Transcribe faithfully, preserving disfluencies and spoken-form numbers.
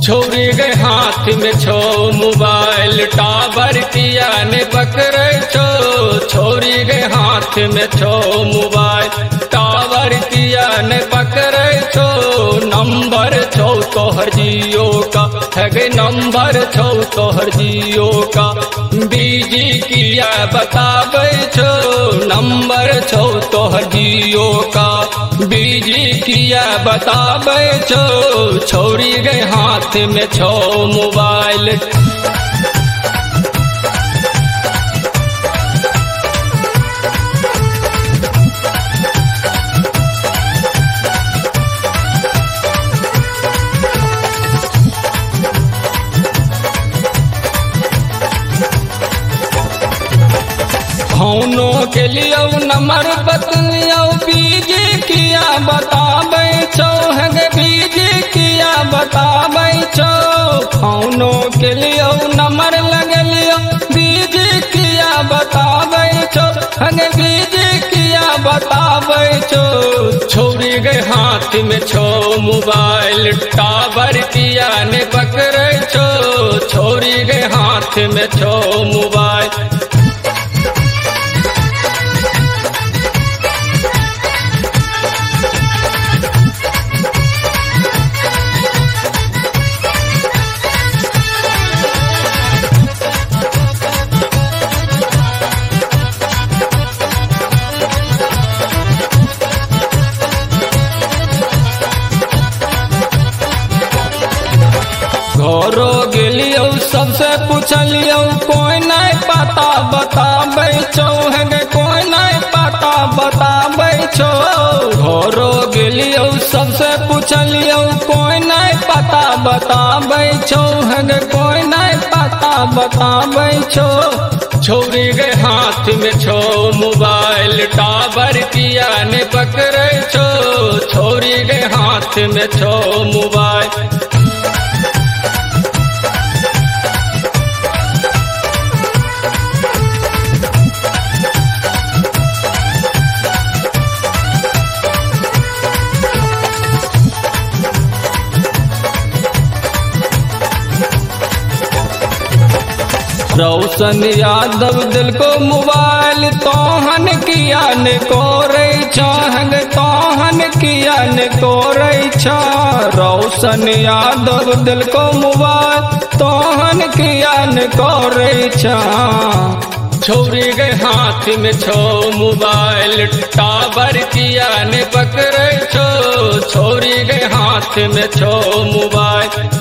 छोरी गए हाथ में छो मोबाइल टावर किया ने पकड़े छो। छोरी गए हाथ में छो मोबाइल टावर किया ने पकड़े छो। नंबर छो तोहर जियो का है गे नंबर छो तोहर जियो का। बीजी किया बताबे छो नंबर छो तोहर जियो का। बीजी किया बताबे छो छोरी गए हाथ में छो मोबाइल। फोनो के लिए नंबर बतलियो बीजी किया बताबे छो है गे बीजी किया बताबे छो। फोनो के लिए नंबर लगलियो बीजी किया बताबे छो है गे बीजी किया बताबे छो। छोरी गए हाथ में छो मोबाइल टावर किया ने पकड़े छो। छोरी गए हाथ में छो मोबाइल। घरो गेलियो सबसे पूछलियो कोई नहीं पता बताबे छो है गे कोई नहीं पता बताबे छो। घरो गेलियो सबसे पूछलियो कोई नहीं पता बताबे छो है गे कोई नहीं पता बताबे छो। छोरी गए हाथ में छो मोबाइल टावर किया ने पकड़े छो। छोरी गए हाथ में छो मोबाइल। रोशन यादव दिल को मोबाइल तोहन किया ने कोरे छंग तोहन किया ने कोरे छ। रोशन यादव दिल को मोबाइल तोहन किया ने कोरे छ। छोरी गए हाथ में छो मोबाइल टावर किया ने पकड़े छो। छोरी गए हाथ में छो मोबाइल।